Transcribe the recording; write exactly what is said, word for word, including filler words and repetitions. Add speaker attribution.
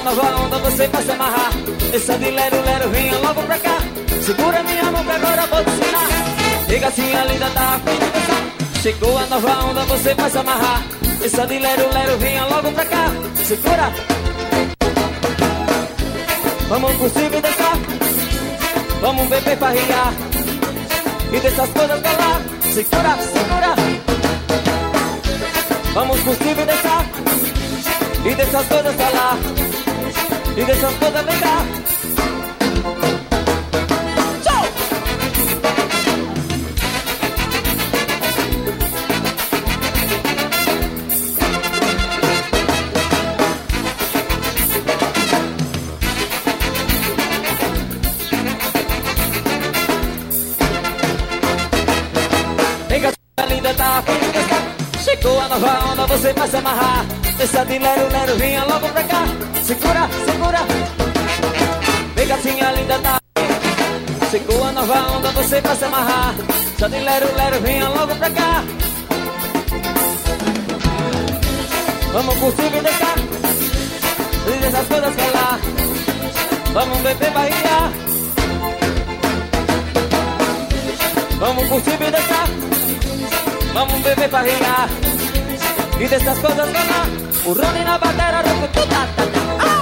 Speaker 1: a nova onda, você vai se amarrar. Essa de lero, lero, venha logo pra cá. Segura minha mão que agora vou te ensinar. Regacinha linda, tá afim de dançar. Chegou a nova onda, você vai se amarrar. Essa de lero, lero, venha logo pra cá. Segura. Vamos por cima e dançar. Vamos beber pra riar. E dessas coisas pra lá. Segura, segura. Vamos por cima e dançar. E dessas coisas pra lá. E dessas coisas vem cá. Tchau! Linda, tá afim de dançar. Chegou a nova onda, você vai se amarrar. Essa de lero, lero, vinha logo pra cá. Segura, segura. Vem gatinha linda, tá afim. Chegou a nova onda, você vai se amarrar. Essa de lero, lero, vinha logo pra cá. Vamos curtir e dançar. E dessas coisas pra lá. Vamos beber barriga. Vamos curtir e dançar. Vamos beber pra riar. E dessas coisas pra lá. O Rony na bateria, o tá, tá, tá.